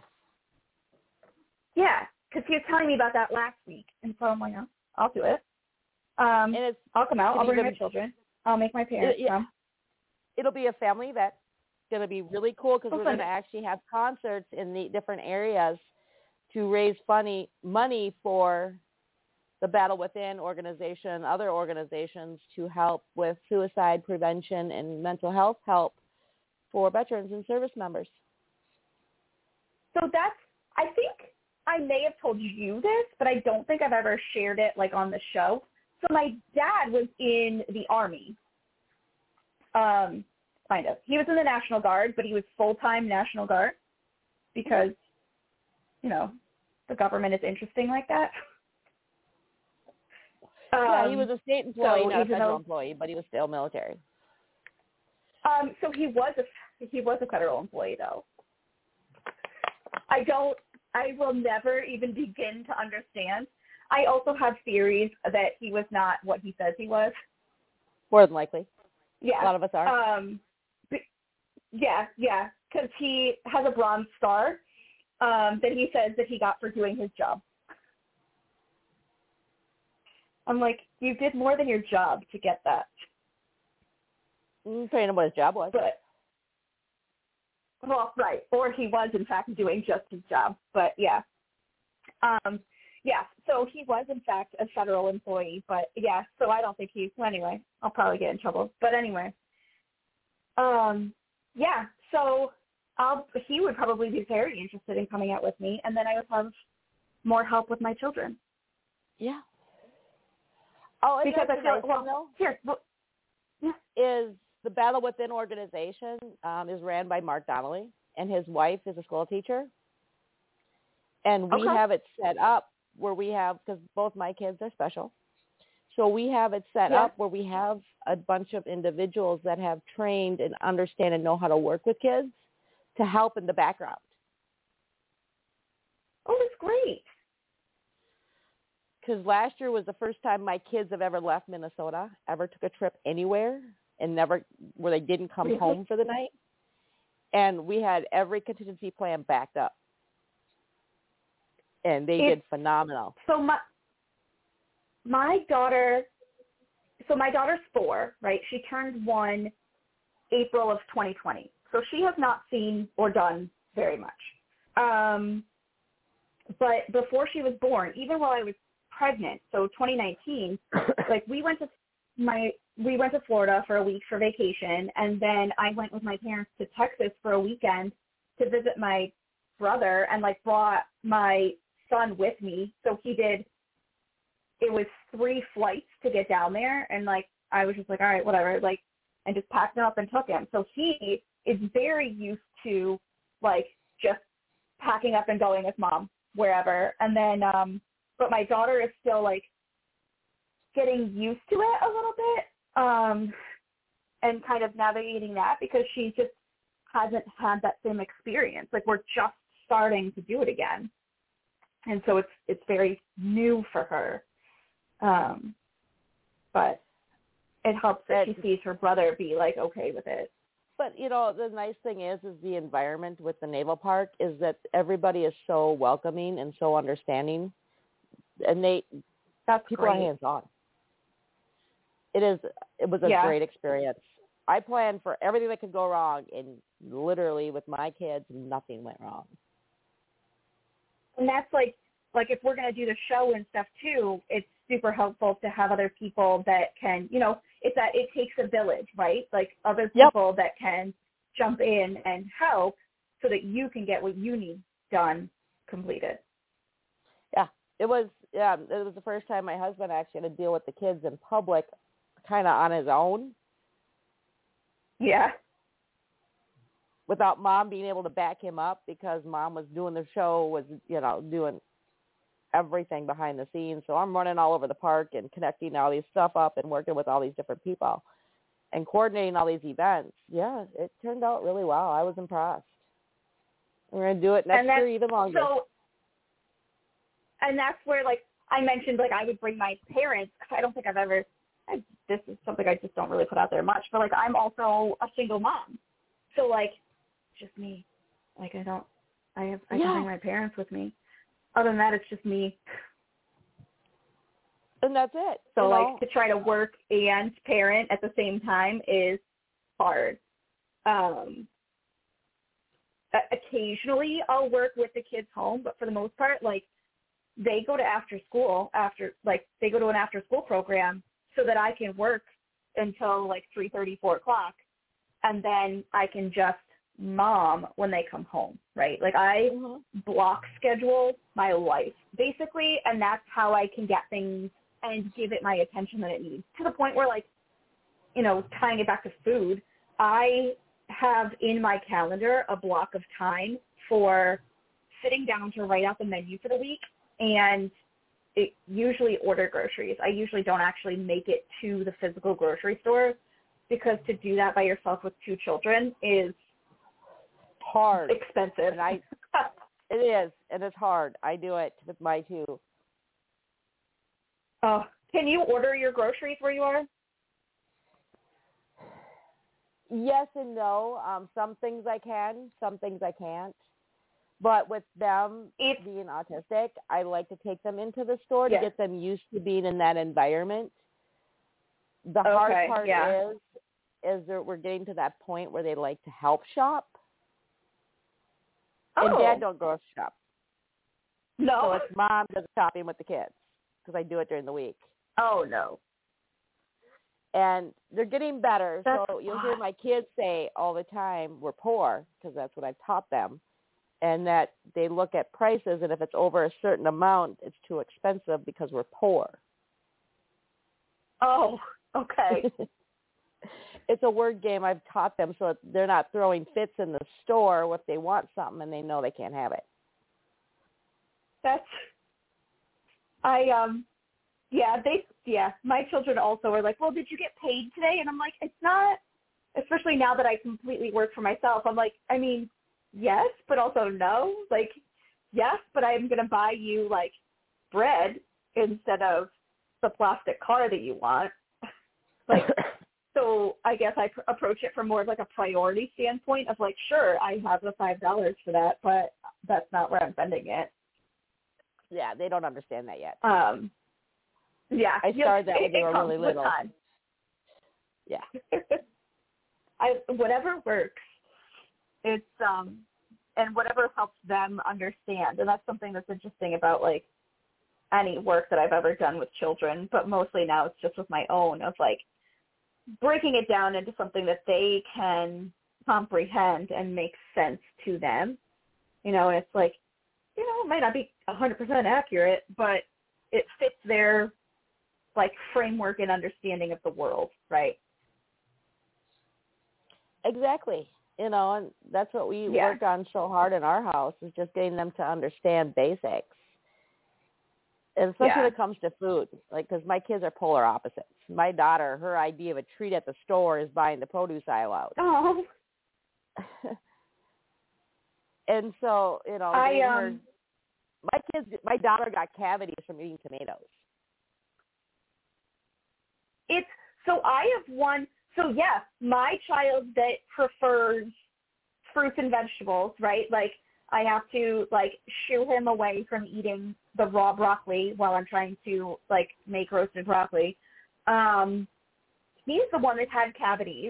Speaker 2: Yeah, because he was telling me about that last week, and so I'm like, oh, I'll do it. Um,
Speaker 1: and it's,
Speaker 2: I'll come out. I'll bring
Speaker 1: even,
Speaker 2: my children. I'll make my parents
Speaker 1: it, yeah.
Speaker 2: come.
Speaker 1: It'll be a family event. It's going to be really cool because
Speaker 2: oh,
Speaker 1: we're going to actually have concerts in the different areas to raise funny money for the Battle Within organization and other organizations to help with suicide prevention and mental health help for veterans and service members.
Speaker 2: So that's, I think I may have told you this, but I don't think I've ever shared it like on the show. So my dad was in the Army, um, kind of. He was in the National Guard, but he was full-time National Guard because, you know, the government is interesting like that.
Speaker 1: Yeah,
Speaker 2: um,
Speaker 1: he was a state employee,
Speaker 2: so
Speaker 1: not a federal
Speaker 2: though,
Speaker 1: employee, but he was still military.
Speaker 2: Um, so he was a he was a federal employee, though. I don't. I will never even begin to understand. I also have theories that he was not what he says he was.
Speaker 1: More than likely.
Speaker 2: Yeah.
Speaker 1: A lot of us are.
Speaker 2: Um, but, yeah, yeah, because he has a Bronze Star um, that he says that he got for doing his job. I'm like, you did more than your job to get that.
Speaker 1: I'm trying to know what his job was.
Speaker 2: But, well, right. Or he was, in fact, doing just his job. But, yeah. Um, yeah, so he was, in fact, a federal employee. But, yeah, so I don't think he, well, anyway, I'll probably get in trouble. But anyway. Um, yeah, so I'll, he would probably be very interested in coming out with me. And then I would have more help with my children.
Speaker 1: Yeah. Oh, and
Speaker 2: because
Speaker 1: that's
Speaker 2: I feel
Speaker 1: nice
Speaker 2: well,
Speaker 1: to know
Speaker 2: here, well, yeah.
Speaker 1: is the Battle Within organization um, is ran by Mark Donnelly, and his wife is a school teacher. And we
Speaker 2: Okay.
Speaker 1: have it set up where we have, because both my kids are special, so we have it set
Speaker 2: Yeah.
Speaker 1: up where we have a bunch of individuals that have trained and understand and know how to work with kids to help in the background.
Speaker 2: Oh, that's great.
Speaker 1: Because last year was the first time my kids have ever left Minnesota, ever took a trip anywhere, and never, where they didn't come
Speaker 2: Really?
Speaker 1: home for the night. And we had every contingency plan backed up. And they
Speaker 2: It's,
Speaker 1: did phenomenal.
Speaker 2: So my, my daughter, so my daughter's four, right? She turned one April of twenty twenty. So she has not seen or done very much. Um, but before she was born, even while I was pregnant, so twenty nineteen, like we went to my we went to Florida for a week for vacation, and then I went with my parents to Texas for a weekend to visit my brother, and like brought my son with me. So he did, it was three flights to get down there, and like I was just like, all right, whatever, like, and just packed him up and took him. So he is very used to like just packing up and going with mom wherever. And then um but my daughter is still like getting used to it a little bit, um, and kind of navigating that because she just hasn't had that same experience. Like we're just starting to do it again. And so it's it's very new for her. Um, but it helps that she sees her brother be like okay with it.
Speaker 1: But, you know, the nice thing is, is the environment with the Naval Park is that everybody is so welcoming and so understanding. And they,
Speaker 2: That's
Speaker 1: people
Speaker 2: great.
Speaker 1: are hands-on. It is, it was a
Speaker 2: yeah.
Speaker 1: great experience. I planned for everything that could go wrong, and literally with my kids, nothing went wrong.
Speaker 2: And that's like, like if we're going to do the show and stuff too, it's super helpful to have other people that can, you know, it's that it takes a village, right? Like other people yep. that can jump in and help so that you can get what you need done completed.
Speaker 1: Yeah, it was, yeah, it was the first time my husband actually had to deal with the kids in public kind of on his own.
Speaker 2: Yeah.
Speaker 1: Without mom being able to back him up because mom was doing the show, was, you know, doing everything behind the scenes. So I'm running all over the park and connecting all these stuff up and working with all these different people and coordinating all these events. Yeah, it turned out really well. I was impressed. We're going to do it next year even longer.
Speaker 2: So, and that's where, like, I mentioned, like, I would bring my parents. I don't think I've ever, I, this is something I just don't really put out there much, but, like, I'm also a single mom. So, like, just me. Like, I don't, I have, I
Speaker 1: yeah.
Speaker 2: can bring my parents with me. Other than that, it's just me.
Speaker 1: And that's it.
Speaker 2: So,
Speaker 1: you
Speaker 2: like,
Speaker 1: know?
Speaker 2: to try to work and parent at the same time is hard. Um, occasionally, I'll work with the kids home, but for the most part, like, they go to after school, after, like, they go to an after-school program so that I can work until, like, three thirty, four o'clock, and then I can just mom when they come home, right? Like I mm-hmm. block schedule my life basically, and that's how I can get things and give it my attention that it needs, to the point where, like, you know, tying it back to food, I have in my calendar a block of time for sitting down to write out the menu for the week, and it usually order groceries. I usually don't actually make it to the physical grocery store. because to do that by yourself with two children is
Speaker 1: hard,
Speaker 2: expensive.
Speaker 1: And I, it is, and it's hard. I do it with my two.
Speaker 2: Oh, can you order your groceries where you are?
Speaker 1: Yes and no. Um, some things I can, some things I can't. But with them
Speaker 2: If,
Speaker 1: being autistic, I like to take them into the store
Speaker 2: yes.
Speaker 1: to get them used to being in that environment. The
Speaker 2: Okay,
Speaker 1: hard part
Speaker 2: yeah.
Speaker 1: is, is that we're getting to that point where they like to help shop.
Speaker 2: Oh.
Speaker 1: And Dad don't grocery shop.
Speaker 2: No.
Speaker 1: So it's Mom does shopping with the kids because I do it during the week.
Speaker 2: Oh, no.
Speaker 1: And they're getting better.
Speaker 2: That's
Speaker 1: so you'll hear
Speaker 2: odd.
Speaker 1: my kids say all the time, we're poor, because that's what I've taught them. And that they look at prices, and if it's over a certain amount, it's too expensive because we're poor.
Speaker 2: Oh, okay.
Speaker 1: It's a word game I've taught them so they're not throwing fits in the store if they want something and they know they can't have it.
Speaker 2: That's, I, um, yeah, they, yeah, my children also are like, well, did you get paid today? And I'm like, it's not, especially now that I completely work for myself. I'm like, I mean, yes, but also no. Like, yes, but I'm going to buy you, like, bread instead of the plastic car that you want. Like, so I guess I pr- approach it from more of, like, a priority standpoint of, like, sure, I have the five dollars for that, but that's not where I'm spending it.
Speaker 1: Yeah, they don't understand that yet.
Speaker 2: Um, yeah.
Speaker 1: I started that
Speaker 2: it,
Speaker 1: when they
Speaker 2: it
Speaker 1: were
Speaker 2: comes
Speaker 1: really
Speaker 2: with
Speaker 1: little.
Speaker 2: time.
Speaker 1: Yeah.
Speaker 2: I, whatever works. It's, um, and whatever helps them understand. And that's something that's interesting about, like, any work that I've ever done with children, but mostly now it's just with my own, of, like, breaking it down into something that they can comprehend and make sense to them. You know, and it's like, you know, it might not be one hundred percent accurate, but it fits their, like, framework and understanding of the world, right?
Speaker 1: Exactly. You know, and that's what we
Speaker 2: Yeah.
Speaker 1: work on so hard in our house, is just getting them to understand basics. And especially
Speaker 2: Yeah.
Speaker 1: when it comes to food, like, because my kids are polar opposites. My daughter, her idea of a treat at the store is buying the produce aisle out.
Speaker 2: Oh.
Speaker 1: And so, you know,
Speaker 2: I, um,
Speaker 1: her, my kids, my daughter got cavities from eating tomatoes.
Speaker 2: It's, so I have one, so yeah, my child that prefers fruits and vegetables, right? Like, I have to, like, shoo him away from eating the raw broccoli while I'm trying to, like, make roasted broccoli. Um, he's the one that had cavities.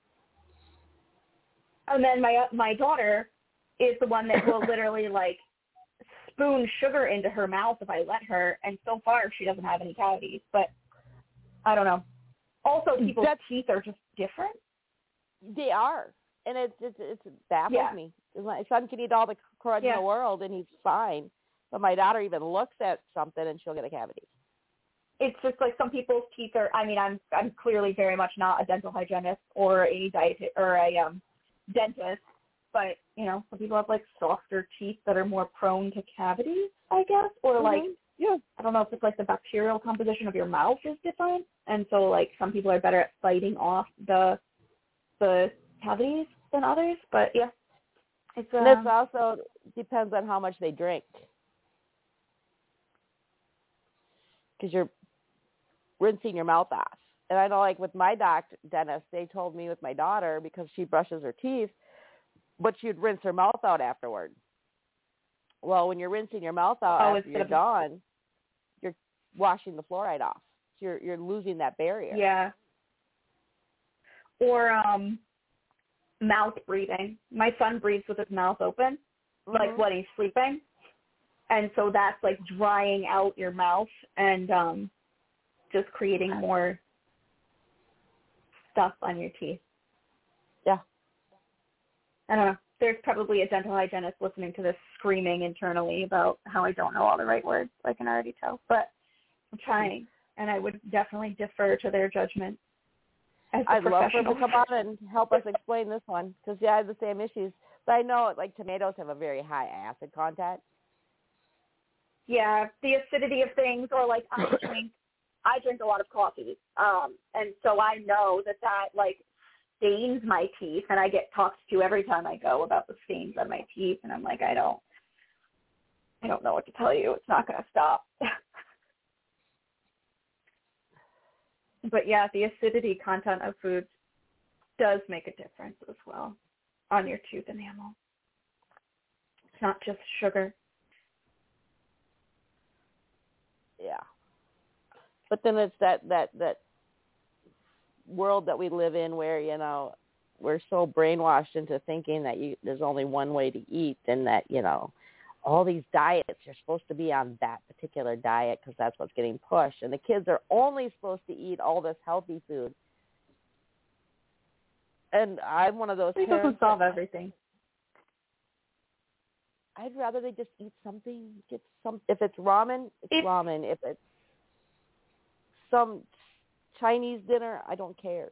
Speaker 2: And then my my daughter is the one that will literally, like, spoon sugar into her mouth if I let her, and so far she doesn't have any cavities. But I don't know. Also, people's
Speaker 1: That's,
Speaker 2: teeth are just different.
Speaker 1: They are. And it, it, it baffles
Speaker 2: Yeah.
Speaker 1: me. My son can eat all the crud
Speaker 2: Yeah.
Speaker 1: in the world, and he's fine. But my daughter even looks at something, and she'll get a cavity.
Speaker 2: It's just like some people's teeth are, I mean, I'm I'm clearly very much not a dental hygienist or a diet or a um, dentist, but, you know, some people have, like, softer teeth that are more prone to cavities, I guess, or,
Speaker 1: Mm-hmm.
Speaker 2: like,
Speaker 1: Yeah.
Speaker 2: I don't know if it's, like, the bacterial composition of your mouth is different, and so, like, some people are better at fighting off the the cavities than others, but, yeah. It's,
Speaker 1: And this
Speaker 2: um,
Speaker 1: also depends on how much they drink. Because you're rinsing your mouth off. And I know, like, with my doctor, dentist, they told me with my daughter, because she brushes her teeth, but she'd rinse her mouth out afterward. Well, when you're rinsing your mouth out
Speaker 2: oh,
Speaker 1: after you're
Speaker 2: instead of,
Speaker 1: done, you're washing the fluoride off. So you're you're losing that barrier.
Speaker 2: yeah. Or um, mouth breathing. My son breathes with his mouth open,
Speaker 1: Mm-hmm.
Speaker 2: like when he's sleeping. And so that's, like, drying out your mouth and um, just creating more stuff on your teeth.
Speaker 1: Yeah.
Speaker 2: I don't know. There's probably a dental hygienist listening to this screaming internally about how I don't know all the right words. I can already tell. But I'm trying, and I would definitely defer to their judgment as the
Speaker 1: I'd love for them to
Speaker 2: professionals.
Speaker 1: come on and help us explain this one, because, yeah, I have the same issues. But I know, like, tomatoes have a very high acid content.
Speaker 2: Yeah, the acidity of things, or, like, I drink I drink a lot of coffee, um, and so I know that that, like, stains my teeth, and I get talked to every time I go about the stains on my teeth, and I'm like, I don't, I don't know what to tell you. It's not going to stop. But yeah, the acidity content of foods does make a difference as well on your tooth enamel. It's not just sugar.
Speaker 1: Yeah. But then it's that, that, that world that we live in where, you know, we're so brainwashed into thinking that you, there's only one way to eat, and that, you know, all these diets, you're supposed to be on that particular diet because that's what's getting pushed. And the kids are only supposed to eat all this healthy food. And I'm one of those
Speaker 2: It
Speaker 1: parents.
Speaker 2: doesn't solve everything.
Speaker 1: I'd rather they just eat something, get some, if it's ramen, it's
Speaker 2: If,
Speaker 1: ramen. If it's some Chinese dinner, I don't care.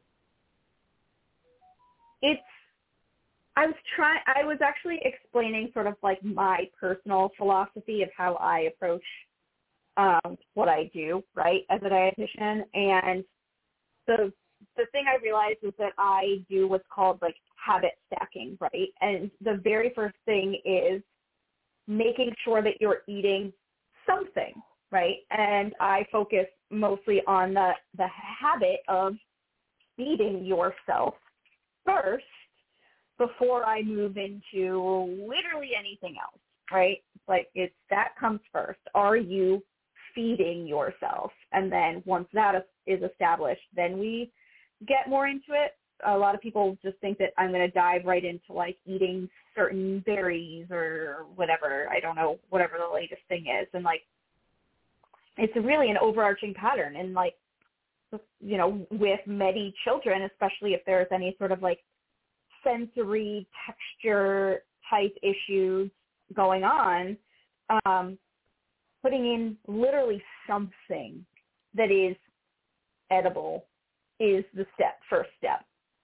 Speaker 2: It's, I was trying, I was actually explaining sort of like my personal philosophy of how I approach um, what I do, right, as a dietitian. And the the thing I realized is that I do what's called like habit stacking, right? And the very first thing is making sure that you're eating something, right? And I focus mostly on the, the habit of feeding yourself first before I move into literally anything else, right? Like it's that comes first. Are you feeding yourself? And then once that is established, then we get more into it. A lot of people just think that I'm going to dive right into like eating certain berries or whatever. I don't know, whatever the latest thing is. And like, it's really an overarching pattern. And like, you know, with many children, especially if there's any sort of like sensory texture type issues going on, um, putting in literally something that is edible is the step, first step.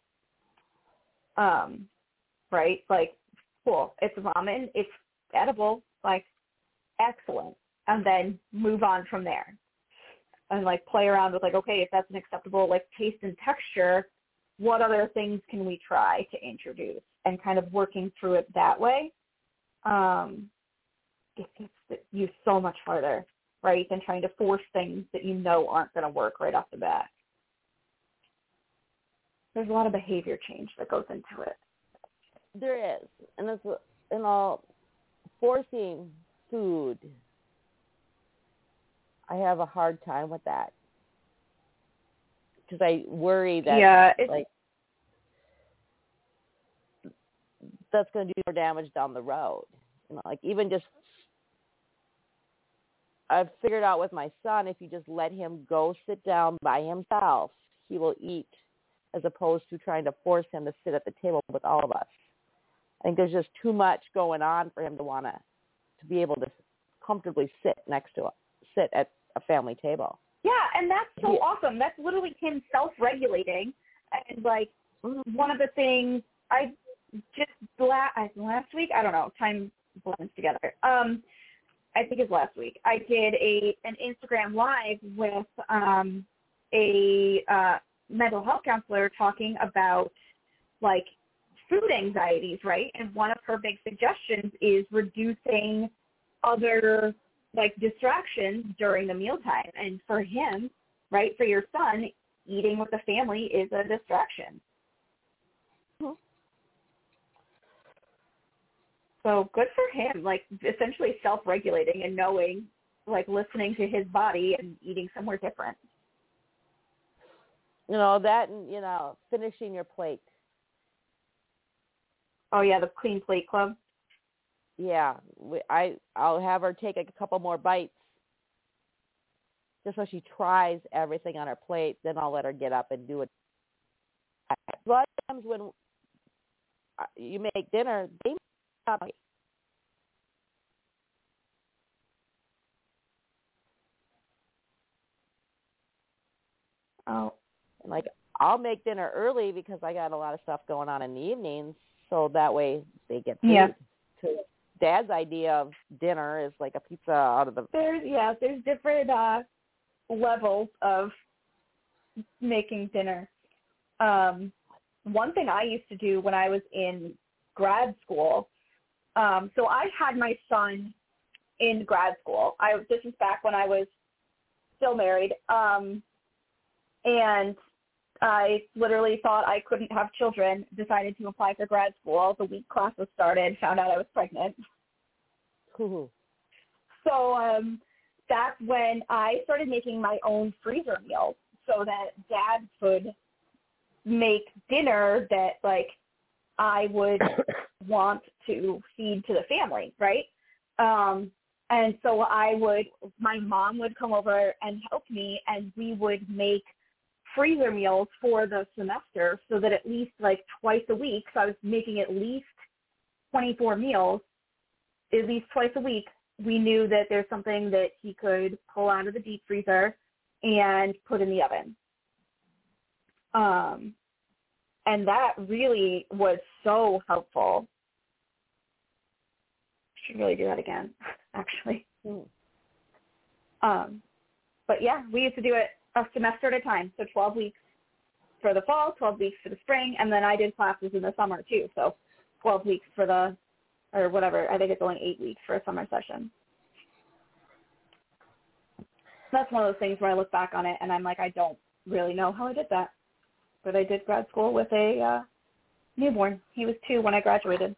Speaker 2: Um, right? Like, cool, it's ramen, it's edible, like, excellent. And then move on from there. And, like, play around with, like, okay, if that's an acceptable, like, taste and texture, what other things can we try to introduce? And kind of working through it that way, um, it gets you so much farther, right, than trying to force things that you know aren't going to work right off the bat. There's a lot of behavior change that goes into it.
Speaker 1: There is. And it's, you know, forcing food, I have a hard time with that. Because I worry that,
Speaker 2: yeah, it's,
Speaker 1: like, that's going to do more damage down the road. You know, like, even just, I've figured out with my son, if you just let him go sit down by himself, he will eat, as opposed to trying to force him to sit at the table with all of us. I think there's just too much going on for him to want to to be able to comfortably sit next to sit at a family table.
Speaker 2: Yeah, and that's so
Speaker 1: yeah.
Speaker 2: awesome. That's literally him self-regulating. And, like,
Speaker 1: mm-hmm.
Speaker 2: one of the things I just la- last week, I don't know, time blends together. Um, I think it's last week. I did a an Instagram live with um, a uh, mental health counselor talking about, like, food anxieties, right? And one of her big suggestions is reducing other, like, distractions during the mealtime. And for him, right, for your son, eating with the family is a distraction.
Speaker 1: Mm-hmm.
Speaker 2: So good for him, like, essentially self-regulating and knowing, like, listening to his body and eating somewhere different.
Speaker 1: You know, that and, you know, finishing your plate.
Speaker 2: Oh, yeah, the Clean Plate Club.
Speaker 1: Yeah, we, I, I'll have her take a couple more bites just so she tries everything on her plate. Then I'll let her get up and do it. A lot of times when you make dinner, they make
Speaker 2: Oh.
Speaker 1: And like, I'll make dinner early because I got a lot of stuff going on in the evenings, so that way they get food.
Speaker 2: Yeah.
Speaker 1: Because Dad's idea of dinner is like a pizza out of the...
Speaker 2: There's, yeah, there's different, uh, levels of making dinner. Um, one thing I used to do when I was in grad school, um, so I had my son in grad school. I this was back when I was still married, um, and I literally thought I couldn't have children, decided to apply for grad school. The week classes started, found out I was pregnant.
Speaker 1: Ooh.
Speaker 2: So um, that's when I started making my own freezer meals so that Dad could make dinner that, like, I would want to feed to the family, right? Um, and so I would, my mom would come over and help me, and we would make freezer meals for the semester so that at least, like, twice a week, so I was making at least twenty-four meals, at least twice a week, we knew that there's something that he could pull out of the deep freezer and put in the oven. Um, and that really was so helpful. I should really do that again, actually.
Speaker 1: Mm.
Speaker 2: Um, but yeah, we used to do it a semester at a time, so twelve weeks for the fall, twelve weeks for the spring, and then I did classes in the summer too, so twelve weeks for the, or whatever, I think it's only eight weeks for a summer session. That's one of those things where I look back on it and I'm like, I don't really know how I did that. But I did grad school with a uh, newborn. He was two when I graduated.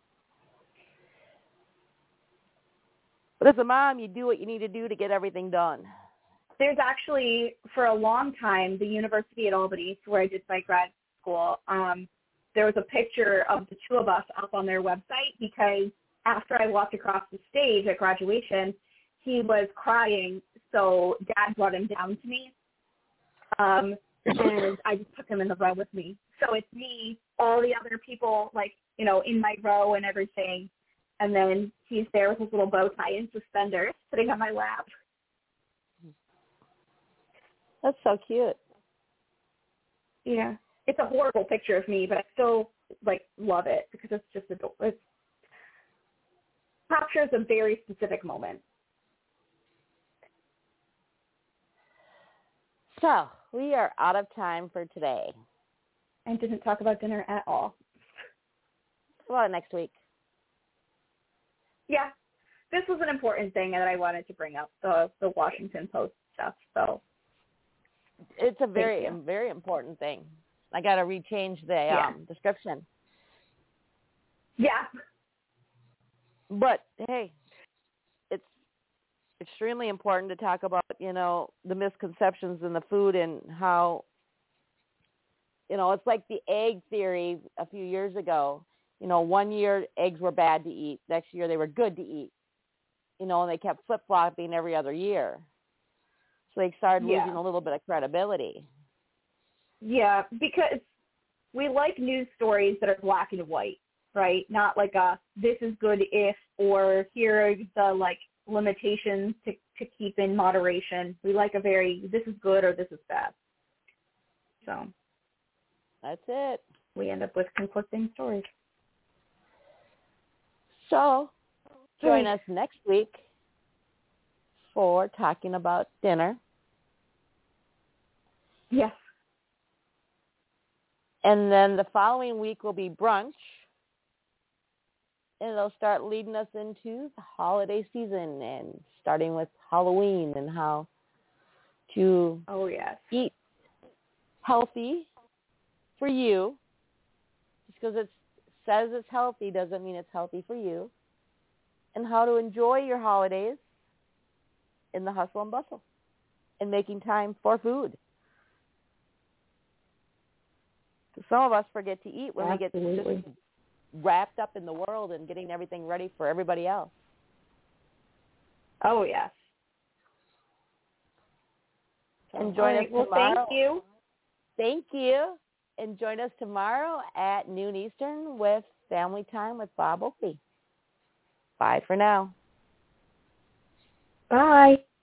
Speaker 1: But as a mom, you do what you need to do to get everything done.
Speaker 2: There's actually, for a long time, the University at Albany, where I did my grad school, um, there was a picture of the two of us up on their website because after I walked across the stage at graduation, he was crying, so Dad brought him down to me, um, and I just took him in the row with me. So it's me, all the other people, like, you know, in my row and everything, and then he's there with his little bow tie and suspenders sitting on my lap.
Speaker 1: That's so cute.
Speaker 2: Yeah. It's a horrible picture of me, but I still, like, love it because it's just adorable. It captures a very specific moment.
Speaker 1: So we are out of time for today.
Speaker 2: I didn't talk about dinner at all.
Speaker 1: Well, next week.
Speaker 2: Yeah. This was an important thing that I wanted to bring up, the, the Washington Post stuff, so.
Speaker 1: It's a very, very important thing. I got to rechange the
Speaker 2: yeah.
Speaker 1: um, description.
Speaker 2: Yeah.
Speaker 1: But, hey, it's extremely important to talk about, you know, the misconceptions in the food and how, you know, it's like the egg theory a few years ago. You know, one year eggs were bad to eat. Next year they were good to eat. You know, and they kept flip-flopping every other year. So they started
Speaker 2: yeah.
Speaker 1: losing a little bit of credibility.
Speaker 2: Yeah, because we like news stories that are black and white, right? Not like a this is good if, or here are the, like, limitations to, to keep in moderation. We like a very this is good or this is bad. So
Speaker 1: that's it.
Speaker 2: We end up with conflicting stories.
Speaker 1: So join us next week for talking about dinner.
Speaker 2: Yes.
Speaker 1: And then the following week will be brunch. And it'll start leading us into the holiday season and starting with Halloween and how to
Speaker 2: oh, yes.
Speaker 1: eat healthy for you. Just because it says it's healthy doesn't mean it's healthy for you. And how to enjoy your holidays in the hustle and bustle and making time for food. Some of us forget to eat when
Speaker 2: Absolutely.
Speaker 1: we get just wrapped up in the world and getting everything ready for everybody else.
Speaker 2: Oh, yes.
Speaker 1: And join
Speaker 2: right.
Speaker 1: us
Speaker 2: well,
Speaker 1: tomorrow.
Speaker 2: Thank you.
Speaker 1: Thank you. And join us tomorrow at noon Eastern with Family Time with Bob Oakley. Bye for now.
Speaker 2: Bye.